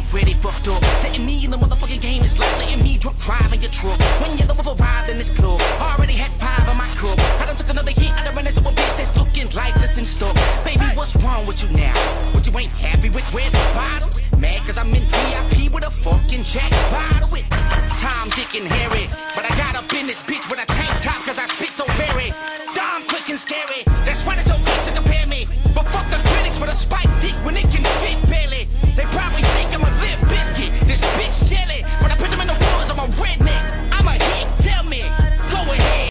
already fucked up. Letting me in the motherfucking game is like letting me drunk driving your truck. When you're the one arrived in this club, already had 5 on my cup. I done took another hit, I done ran into a bitch that's looking lifeless and stuck. Baby, what's wrong with you now? What, you ain't happy with red bottoms? Mad cause I'm in VIP with a fucking jack bottle with Tom, Dick, and Harry. But I got up in this bitch with a tank top cause I spit so very dumb, quick, and scary. That's why this